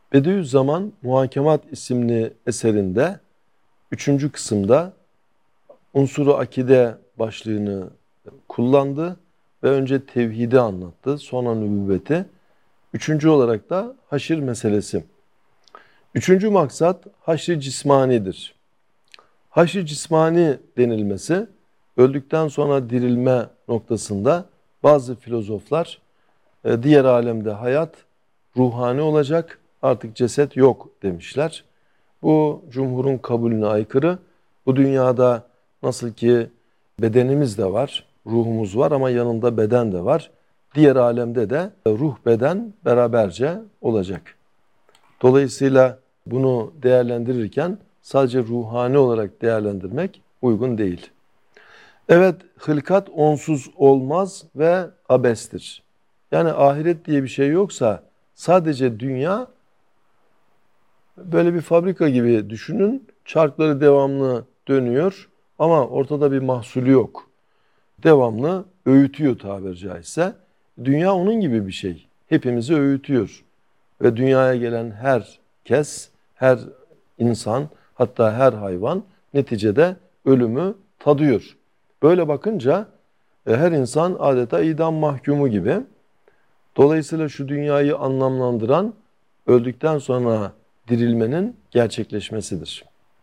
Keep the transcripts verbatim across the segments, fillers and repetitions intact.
Bediüzzaman Muhakemat isimli eserinde üçüncü kısımda unsuru akide başlığını kullandı ve önce tevhidi anlattı, sonra nübüvveti. Üçüncü olarak da haşir meselesi. Üçüncü maksat haşr-ı cismanidir. Haşr-ı cismani denilmesi, öldükten sonra dirilme noktasında bazı filozoflar diğer alemde hayat ruhani olacak, artık ceset yok demişler. Bu cumhurun kabulüne aykırı. Bu dünyada nasıl ki bedenimiz de var, ruhumuz var ama yanında beden de var. Diğer alemde de ruh beden beraberce olacak. Dolayısıyla bunu değerlendirirken sadece ruhani olarak değerlendirmek uygun değil. Evet, hılkat onsuz olmaz ve abestir. Yani ahiret diye bir şey yoksa sadece dünya böyle bir fabrika gibi düşünün. Çarkları devamlı dönüyor ama ortada bir mahsulü yok. Devamlı öğütüyor tabiri caizse. Dünya onun gibi bir şey. Hepimizi öğütüyor. Ve dünyaya gelen herkes, her insan, hatta her hayvan neticede ölümü tadıyor. Böyle bakınca her insan adeta idam mahkumu gibi. Dolayısıyla şu dünyayı anlamlandıran öldükten sonra dirilmenin gerçekleşmesidir.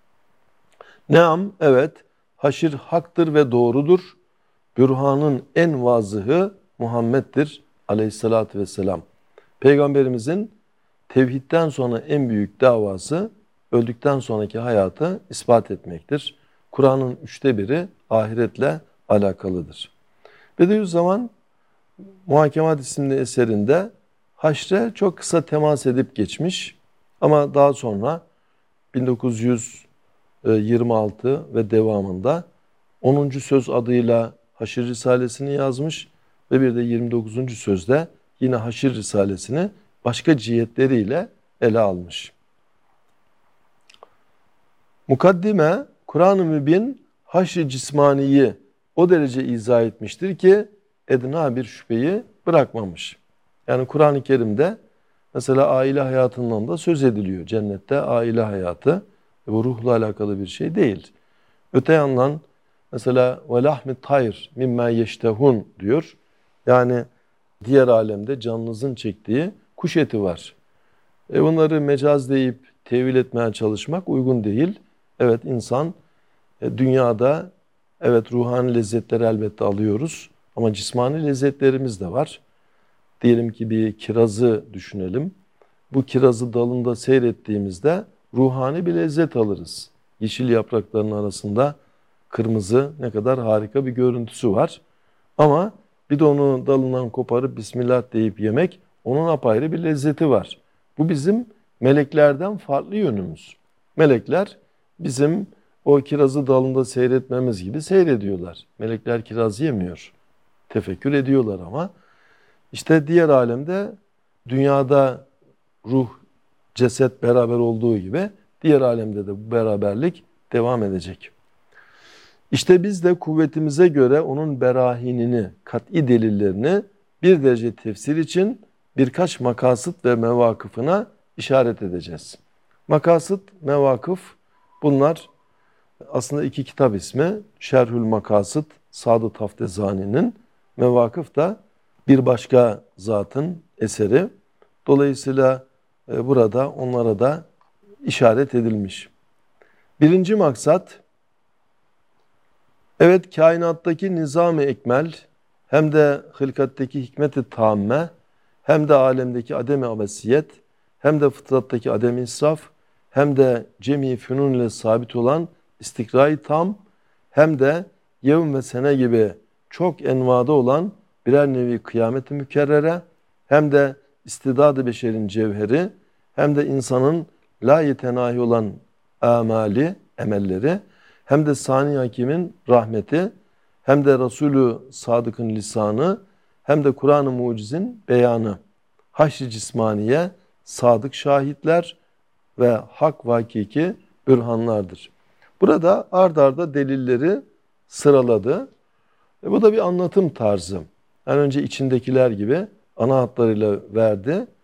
Neam, evet, haşir haktır ve doğrudur. Bürhanın en vazıhı Muhammed'dir aleyhissalatü vesselam. Peygamberimizin tevhidden sonra en büyük davası öldükten sonraki hayatı ispat etmektir. Kur'an'ın üçte biri ahiretle alakalıdır. Bediüzzaman Muhakemat isimli eserinde haşre çok kısa temas edip geçmiş ama daha sonra bin dokuz yüz yirmi altı ve devamında onuncu söz adıyla Haşir Risalesini yazmış ve bir de yirmi dokuzuncu sözde yine Haşir Risalesini başka cihetleriyle ele almış. Mukaddime, Kur'an-ı Mübin haşr-ı cismaniyi o derece izah etmiştir ki edna bir şüpheyi bırakmamış. Yani Kur'an-ı Kerim'de mesela aile hayatından da söz ediliyor. Cennette aile hayatı bu ruhla alakalı bir şey değil. Öte yandan mesela ve lahmi tayr mimma yeştehun diyor. Yani diğer alemde canınızın çektiği kuş eti var. E bunları mecaz deyip tevil etmeye çalışmak uygun değil. Evet, insan e, dünyada evet ruhani lezzetleri elbette alıyoruz ama cismani lezzetlerimiz de var. Diyelim ki bir kirazı düşünelim. Bu kirazı dalında seyrettiğimizde ruhani bir lezzet alırız. Yeşil yaprakların arasında kırmızı ne kadar harika bir görüntüsü var. Ama bir de onu dalından koparıp Bismillah deyip yemek, onun apayrı bir lezzeti var. Bu bizim meleklerden farklı yönümüz. Melekler bizim o kirazı dalında seyretmemiz gibi seyrediyorlar. Melekler kiraz yemiyor. Tefekkür ediyorlar ama. İşte diğer alemde dünyada ruh, ceset beraber olduğu gibi diğer alemde de bu beraberlik devam edecek. İşte biz de kuvvetimize göre onun berahinini, kat'i delillerini bir derece tefsir için birkaç makasıt ve mevakıfına işaret edeceğiz. Makasıt, mevakıf bunlar aslında iki kitap ismi. Şerhül Makasıt Sadı Taftezani'nin, mevakıf da bir başka zatın eseri. Dolayısıyla burada onlara da işaret edilmiş. Birinci maksat, evet kainattaki nizam-ı ekmel, hem de hılkattaki hikmet-i tamme, hem de alemdeki adem-i abesiyet, hem de fıtrattaki adem-i israf, hem de cemi fünun ile sabit olan istikra-i tam, hem de yevm ve sene gibi çok envada olan birer nevi kıyamet-i mükerrere, hem de istidad-ı beşerin cevheri, hem de insanın la yetenahi olan amali, emelleri, hem de Sani Hakim'in rahmeti, hem de Resulü Sadık'ın lisanı, hem de Kur'an-ı Muciz'in beyanı, haşr-ı cismaniye, sadık şahitler ve hak ve hakiki bürhanlardır. Burada ard arda delilleri sıraladı. E bu da bir anlatım tarzı. En önce içindekiler gibi ana hatlarıyla verdi.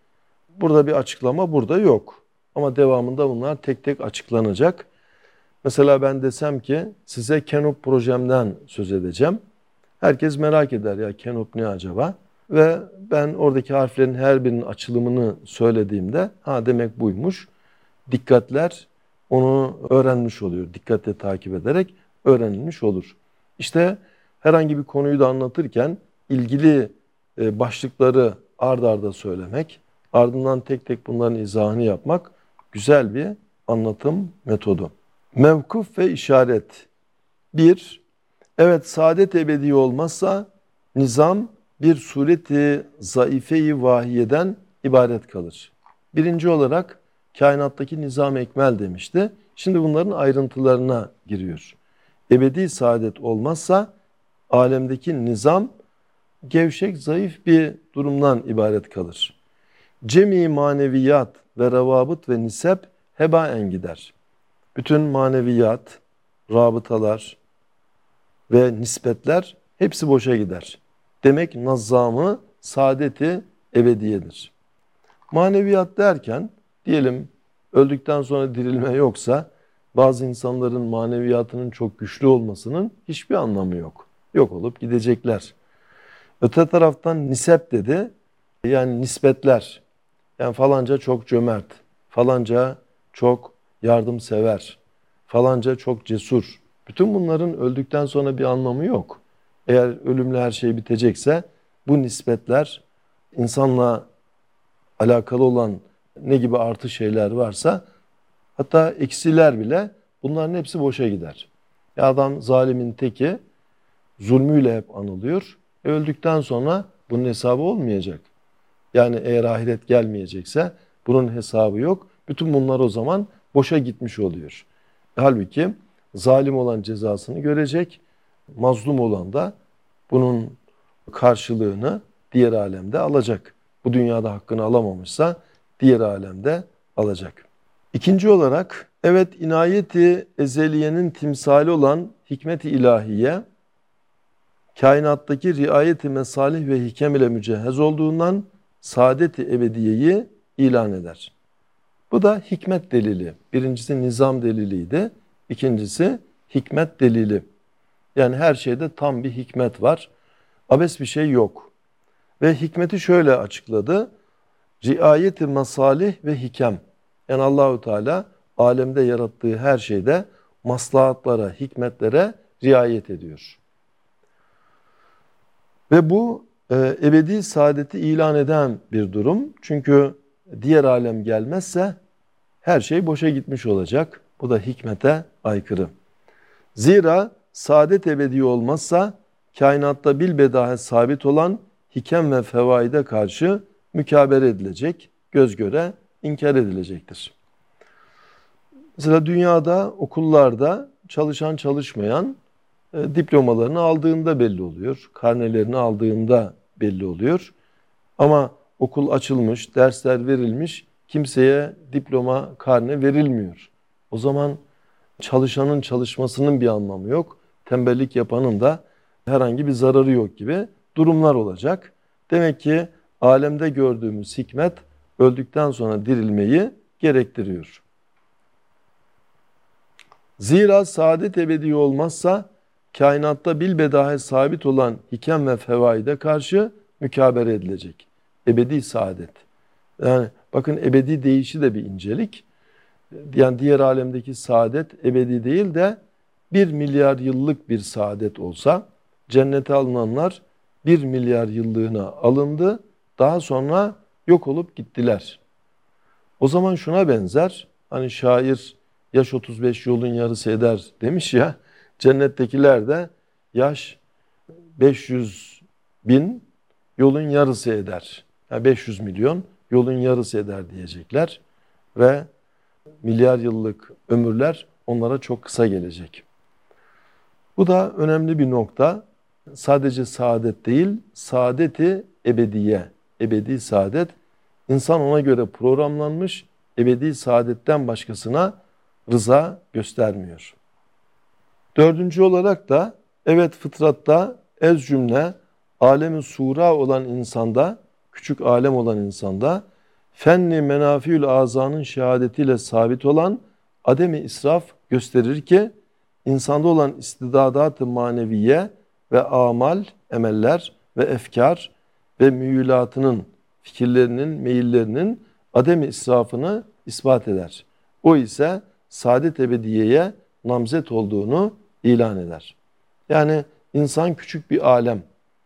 Burada bir açıklama burada yok. Ama devamında bunlar tek tek açıklanacak. Mesela ben desem ki size Kenop projemden söz edeceğim. Herkes merak eder, ya Kenop ne acaba? Ve ben oradaki harflerin her birinin açılımını söylediğimde ha demek buymuş. Dikkatler onu öğrenmiş oluyor. Dikkatle takip ederek öğrenilmiş olur. İşte herhangi bir konuyu da anlatırken ilgili başlıkları ard arda söylemek, ardından tek tek bunların izahını yapmak güzel bir anlatım metodu. Mevkuf ve işaret. Bir, evet saadet ebedi olmazsa nizam bir sureti zaife-i vahiyeden ibaret kalır. Birinci olarak kainattaki nizam-ı ekmel demişti. Şimdi bunların ayrıntılarına giriyor. Ebedi saadet olmazsa alemdeki nizam gevşek, zayıf bir durumdan ibaret kalır. Cemi maneviyat ve revabıt ve nisep hebaen gider. Bütün maneviyat, rabıtalar ve nispetler hepsi boşa gider. Demek nazzamı saadeti ebediyedir. Maneviyat derken diyelim öldükten sonra dirilme yoksa bazı insanların maneviyatının çok güçlü olmasının hiçbir anlamı yok. Yok olup gidecekler. Öte taraftan nisep dedi. Yani nispetler. Yani falanca çok cömert, falanca çok yardımsever, falanca çok cesur. Bütün bunların öldükten sonra bir anlamı yok. Eğer ölümle her şey bitecekse bu nispetler insanla alakalı olan ne gibi artı şeyler varsa hatta eksiler bile bunların hepsi boşa gider. Ya adam zalimin teki zulmüyle hep anılıyor. E öldükten sonra bunun hesabı olmayacak. Yani eğer ahiret gelmeyecekse bunun hesabı yok. Bütün bunlar o zaman boşa gitmiş oluyor. Halbuki zalim olan cezasını görecek, mazlum olan da bunun karşılığını diğer alemde alacak. Bu dünyada hakkını alamamışsa diğer alemde alacak. İkinci olarak evet inayeti ezeliyenin timsali olan hikmet-i ilahiye kainattaki riayeti mesalih ve hikem ile mücehhez olduğundan saadet-i ebediyeyi ilan eder. Bu da hikmet delili. Birincisi nizam deliliydi. İkincisi hikmet delili. Yani her şeyde tam bir hikmet var. Abes bir şey yok. Ve hikmeti şöyle açıkladı. Riayet-i masalih ve hikem. Yani Allahu Teala alemde yarattığı her şeyde maslahatlara, hikmetlere riayet ediyor. Ve bu e, ebedi saadeti ilan eden bir durum. Çünkü diğer alem gelmezse her şey boşa gitmiş olacak. Bu da hikmete aykırı. Zira saadet ebedi olmazsa kainatta bilbedahe sabit olan hikem ve fevaide karşı mükabere edilecek, göz göre inkar edilecektir. Mesela dünyada, okullarda çalışan çalışmayan e, diplomalarını aldığında belli oluyor. Karnelerini aldığında belli oluyor. Ama okul açılmış, dersler verilmiş, kimseye diploma, karne verilmiyor. O zaman çalışanın çalışmasının bir anlamı yok. Tembellik yapanın da herhangi bir zararı yok gibi durumlar olacak. Demek ki alemde gördüğümüz hikmet öldükten sonra dirilmeyi gerektiriyor. Zira saadet ebedi olmazsa kainatta bilbedahe sabit olan hikem ve fevaide karşı mükabere edilecek. Ebedi saadet. Yani bakın ebedi deyişi de bir incelik. Yani diğer alemdeki saadet ebedi değil de bir milyar yıllık bir saadet olsa cennete alınanlar bir milyar yıllığına alındı. Daha sonra yok olup gittiler. O zaman şuna benzer. Hani şair yaş otuz beş yolun yarısı eder demiş ya. Cennettekiler de yaş beş yüz bin yolun yarısı eder. Yani beş yüz milyon yolun yarısı eder diyecekler. Ve milyar yıllık ömürler onlara çok kısa gelecek. Bu da önemli bir nokta. Sadece saadet değil, saadeti ebediye, ebedi saadet. İnsan ona göre programlanmış, ebedi saadetten başkasına rıza göstermiyor. Dördüncü olarak da evet fıtratta ez cümle alem-i sura olan insanda, küçük alem olan insanda fenni menafiül azanın şehadetiyle sabit olan ademi israf gösterir ki insanda olan istidadat-ı maneviye ve amal, emeller ve efkar ve müyülatının, fikirlerinin, meyillerinin ademi israfını ispat eder. O ise saadet ebediyeye namzet olduğunu ilan eder. Yani insan küçük bir alem.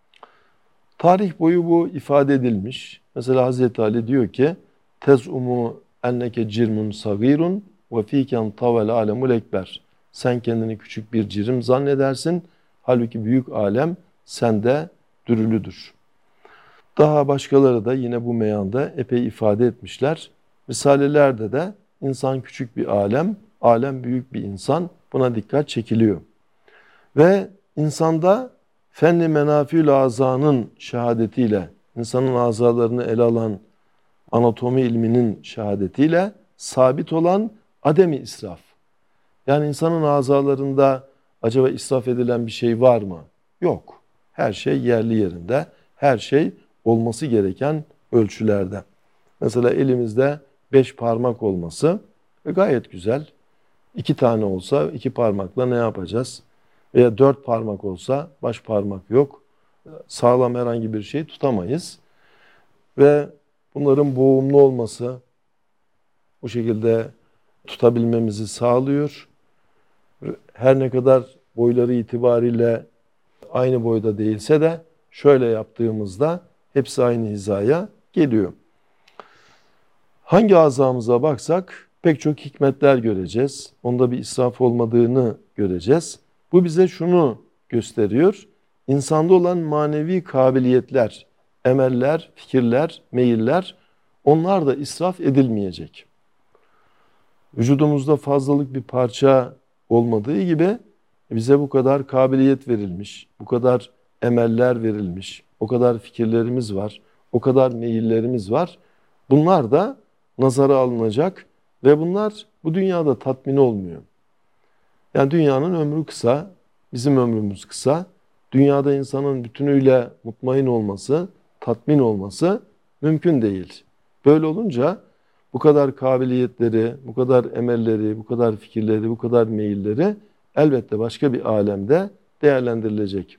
Tarih boyu bu ifade edilmiş. Mesela Hazreti Ali diyor ki tezumu enneke cirmun sagirun ve fiken tavel alemul ekber. Sen kendini küçük bir cirim zannedersin. Halbuki büyük alem sende dürülüdür. Daha başkaları da yine bu meyanda epey ifade etmişler. Risalelerde de insan küçük bir alem, alem büyük bir insan. Buna dikkat çekiliyor. Ve insanda fenni menafiül azanın şehadetiyle, insanın azalarını ele alan anatomi ilminin şehadetiyle sabit olan ademi israf. Yani insanın azalarında acaba israf edilen bir şey var mı? Yok. Her şey yerli yerinde. Her şey olması gereken ölçülerde. Mesela elimizde beş parmak olması e, gayet güzel. İki tane olsa iki parmakla ne yapacağız? Veya dört parmak olsa baş parmak yok. Sağlam herhangi bir şey tutamayız. Ve bunların boğumlu olması bu şekilde tutabilmemizi sağlıyor. Her ne kadar boyları itibariyle aynı boyda değilse de şöyle yaptığımızda hepsi aynı hizaya geliyor. Hangi azamıza baksak pek çok hikmetler göreceğiz. Onda bir israf olmadığını göreceğiz. Bu bize şunu gösteriyor. İnsanda olan manevi kabiliyetler, emeller, fikirler, meyiller onlar da israf edilmeyecek. Vücudumuzda fazlalık bir parça olmadığı gibi bize bu kadar kabiliyet verilmiş, bu kadar emeller verilmiş, o kadar fikirlerimiz var, o kadar meyillerimiz var. Bunlar da nazara alınacak ve bunlar bu dünyada tatmin olmuyor. Yani dünyanın ömrü kısa, bizim ömrümüz kısa. Dünyada insanın bütünüyle mutmain olması, tatmin olması mümkün değil. Böyle olunca bu kadar kabiliyetleri, bu kadar emelleri, bu kadar fikirleri, bu kadar meyilleri elbette başka bir alemde değerlendirilecek.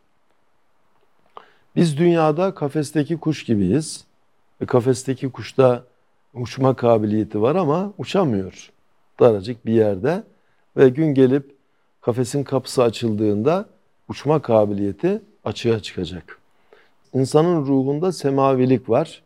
Biz dünyada kafesteki kuş gibiyiz. Ve kafesteki kuşta uçma kabiliyeti var ama uçamıyor. Daracık bir yerde ve gün gelip kafesin kapısı açıldığında uçma kabiliyeti açığa çıkacak. İnsanın ruhunda semavilik var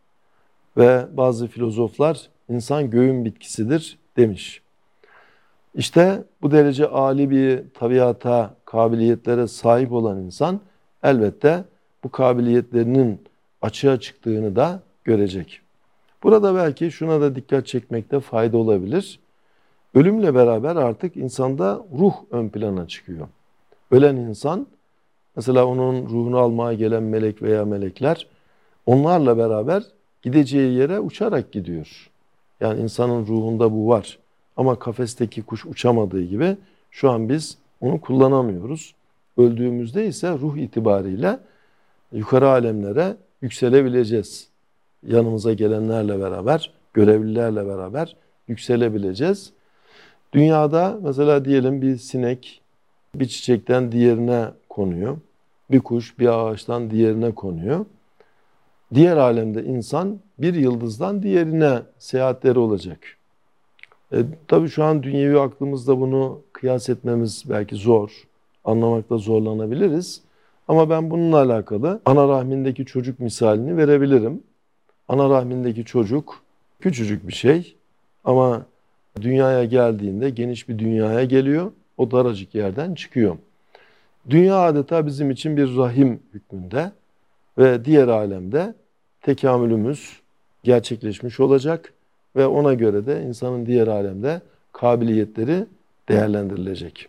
ve bazı filozoflar insan göğün bitkisidir demiş. İşte bu derece âli bir tabiata, kabiliyetlere sahip olan insan elbette bu kabiliyetlerinin açığa çıktığını da görecek. Burada belki şuna da dikkat çekmekte fayda olabilir. Ölümle beraber artık insanda ruh ön plana çıkıyor. Ölen insan, mesela onun ruhunu almaya gelen melek veya melekler, onlarla beraber gideceği yere uçarak gidiyor. Yani insanın ruhunda bu var. Ama kafesteki kuş uçamadığı gibi şu an biz onu kullanamıyoruz. Öldüğümüzde ise ruh itibariyle yukarı alemlere yükselebileceğiz. Yanımıza gelenlerle beraber, görevlilerle beraber yükselebileceğiz. Dünyada mesela diyelim bir sinek bir çiçekten diğerine konuyor. Bir kuş bir ağaçtan diğerine konuyor. Diğer alemde insan bir yıldızdan diğerine seyahatleri olacak. E, tabii şu an dünyevi aklımızda bunu kıyas etmemiz belki zor. Anlamakta zorlanabiliriz. Ama ben bununla alakalı ana rahmindeki çocuk misalini verebilirim. Ana rahmindeki çocuk küçücük bir şey ama dünyaya geldiğinde geniş bir dünyaya geliyor. O daracık yerden çıkıyor. Dünya adeta bizim için bir rahim hükmünde ve diğer alemde tekamülümüz gerçekleşmiş olacak ve ona göre de insanın diğer alemde kabiliyetleri değerlendirilecek.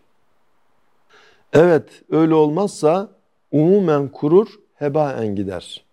Evet, öyle olmazsa umumen kurur, hebaen gider.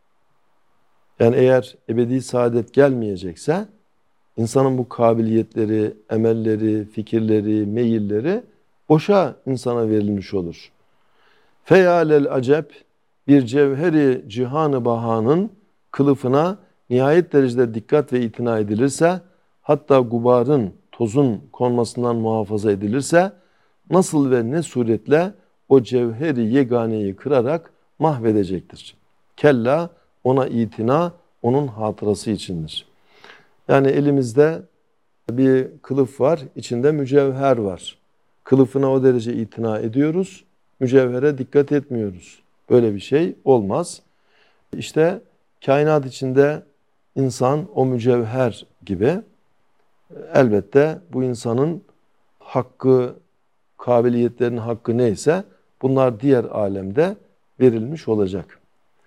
Yani eğer ebedi saadet gelmeyecekse insanın bu kabiliyetleri, emelleri, fikirleri, meyilleri boşa insana verilmiş olur. Feyalel acep bir cevheri cihan-ı bahanın kılıfına nihayet derecede dikkat ve itina edilirse, hatta gubarın, tozun konmasından muhafaza edilirse, nasıl ve ne suretle o cevheri yeganeyi kırarak mahvedecektir. Kella, ona itina, onun hatırası içindir. Yani elimizde bir kılıf var, içinde mücevher var. Kılıfına o derece itina ediyoruz, mücevhere dikkat etmiyoruz. Böyle bir şey olmaz. İşte kainat içinde insan o mücevher gibi. Elbette bu insanın hakkı, kabiliyetlerinin hakkı neyse bunlar diğer alemde verilmiş olacak.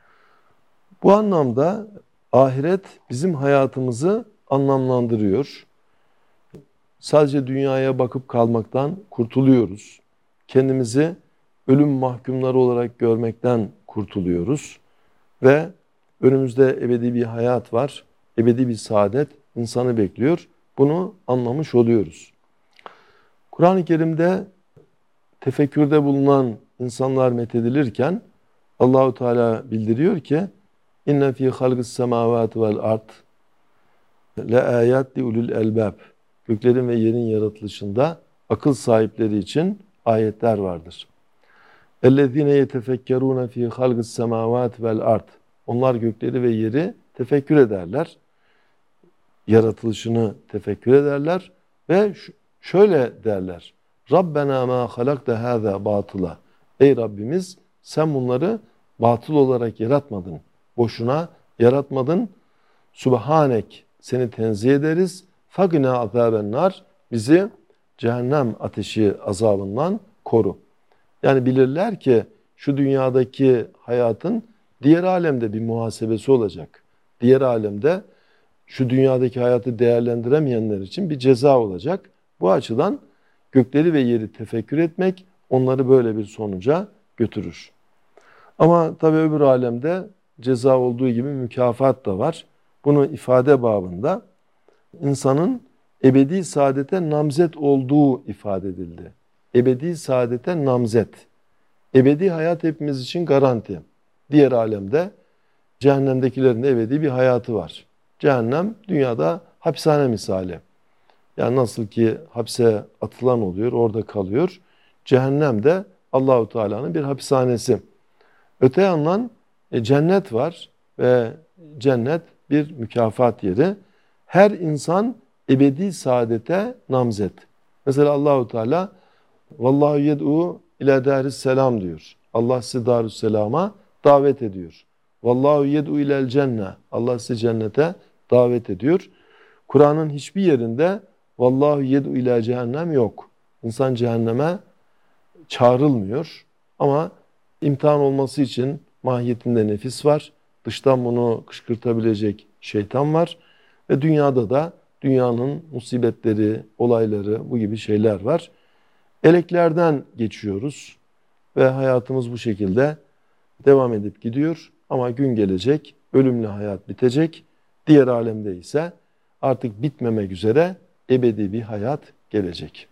Bu anlamda ahiret bizim hayatımızı anlamlandırıyor. Sadece dünyaya bakıp kalmaktan kurtuluyoruz. Kendimizi ölüm mahkumları olarak görmekten kurtuluyoruz. Ve önümüzde ebedi bir hayat var, ebedi bir saadet insanı bekliyor. Bunu anlamış oluyoruz. Kur'an-ı Kerim'de tefekkürde bulunan insanlar methedilirken Allahu Teala bildiriyor ki inne fi halqis semavati vel ard la ayat li ulul elbab. Göklerin ve yerin yaratılışında akıl sahipleri için ayetler vardır. Ellezine yetefekkerune fi halqis semavati vel ard. Onlar gökleri ve yeri tefekkür ederler. Yaratılışını tefekkür ederler ve şöyle derler. Rabbena ma halakte hâzâ batıla. Ey Rabbimiz sen bunları batıl olarak yaratmadın. Boşuna yaratmadın. Subhanek seni tenzih ederiz. Fagina azâben nar. Bizi cehennem ateşi azabından koru. Yani bilirler ki şu dünyadaki hayatın diğer alemde bir muhasebesi olacak. Diğer alemde şu dünyadaki hayatı değerlendiremeyenler için bir ceza olacak. Bu açıdan gökleri ve yeri tefekkür etmek onları böyle bir sonuca götürür. Ama tabii öbür alemde ceza olduğu gibi mükafat da var. Bunu ifade babında insanın ebedi saadete namzet olduğu ifade edildi. Ebedi saadete namzet. Ebedi hayat hepimiz için garanti. Diğer alemde cehennemdekilerin ebedi bir hayatı var. Cehennem dünyada hapishane misali. Yani nasıl ki hapse atılan oluyor, orada kalıyor. Cehennem de Allahu Teala'nın bir hapishanesi. Öte yandan e, cennet var ve cennet bir mükafat yeri. Her insan ebedi saadete namzet. Mesela Allahu Teala vallahu yed'u ila daris selam diyor. Allah sizi darüsselama davet ediyor. Vallahu yed'u ilel cenne. Allah sizi cennete davet ediyor. Kur'an'ın hiçbir yerinde vallahu yed'u ila cehennem yok. İnsan cehenneme çağrılmıyor. Ama imtihan olması için mahiyetinde nefis var. Dıştan bunu kışkırtabilecek şeytan var. Ve dünyada da dünyanın musibetleri, olayları bu gibi şeyler var. Eleklerden geçiyoruz ve hayatımız bu şekilde devam edip gidiyor. Ama gün gelecek, ölümlü hayat bitecek. Diğer alemde ise artık bitmemek üzere ebedi bir hayat gelecek.